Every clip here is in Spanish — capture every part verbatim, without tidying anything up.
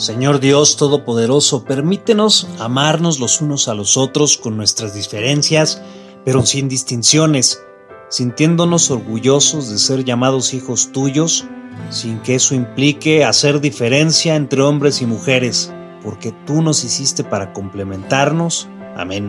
Señor Dios Todopoderoso, permítenos amarnos los unos a los otros con nuestras diferencias, pero sin distinciones, sintiéndonos orgullosos de ser llamados hijos tuyos, sin que eso implique hacer diferencia entre hombres y mujeres, porque tú nos hiciste para complementarnos. Amén.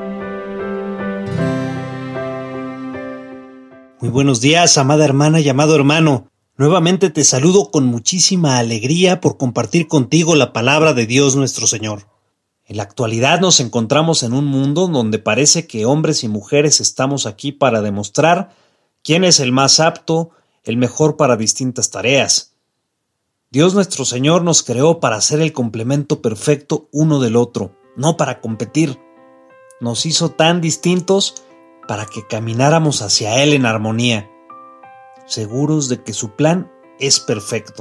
Muy buenos días, amada hermana y amado hermano. Nuevamente te saludo con muchísima alegría por compartir contigo la palabra de Dios nuestro Señor. En la actualidad nos encontramos en un mundo donde parece que hombres y mujeres estamos aquí para demostrar quién es el más apto, el mejor para distintas tareas. Dios nuestro Señor nos creó para ser el complemento perfecto uno del otro, no para competir. Nos hizo tan distintos para que camináramos hacia Él en armonía, seguros de que su plan es perfecto.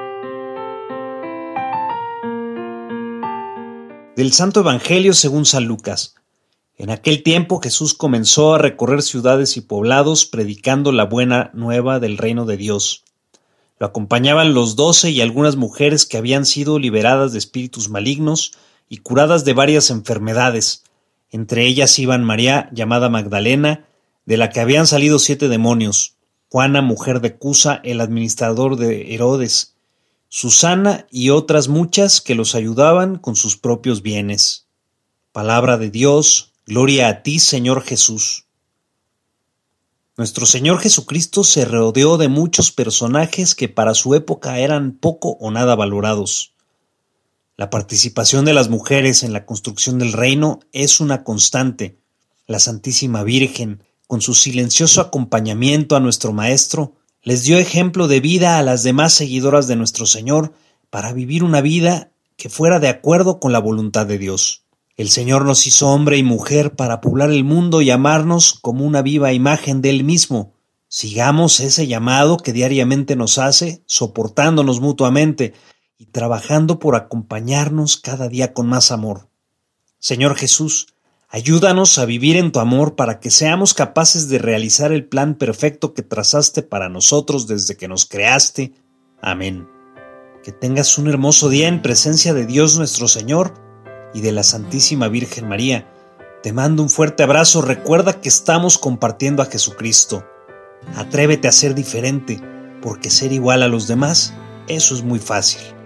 Del Santo Evangelio según San Lucas. En aquel tiempo Jesús comenzó a recorrer ciudades y poblados predicando la buena nueva del reino de Dios. Lo acompañaban los doce y algunas mujeres que habían sido liberadas de espíritus malignos y curadas de varias enfermedades. Entre ellas iban María, llamada Magdalena, de la que habían salido siete demonios, Juana, mujer de Cusa, el administrador de Herodes, Susana y otras muchas que los ayudaban con sus propios bienes. Palabra de Dios, gloria a ti, Señor Jesús. Nuestro Señor Jesucristo se rodeó de muchos personajes que para su época eran poco o nada valorados. La participación de las mujeres en la construcción del reino es una constante. La Santísima Virgen, con su silencioso acompañamiento a nuestro Maestro, les dio ejemplo de vida a las demás seguidoras de nuestro Señor para vivir una vida que fuera de acuerdo con la voluntad de Dios. El Señor nos hizo hombre y mujer para poblar el mundo y amarnos como una viva imagen de Él mismo. Sigamos ese llamado que diariamente nos hace, soportándonos mutuamente y trabajando por acompañarnos cada día con más amor. Señor Jesús, ayúdanos a vivir en tu amor para que seamos capaces de realizar el plan perfecto que trazaste para nosotros desde que nos creaste. Amén. Que tengas un hermoso día en presencia de Dios nuestro Señor y de la Santísima Virgen María. Te mando un fuerte abrazo. Recuerda que estamos compartiendo a Jesucristo. Atrévete a ser diferente, porque ser igual a los demás, eso es muy fácil.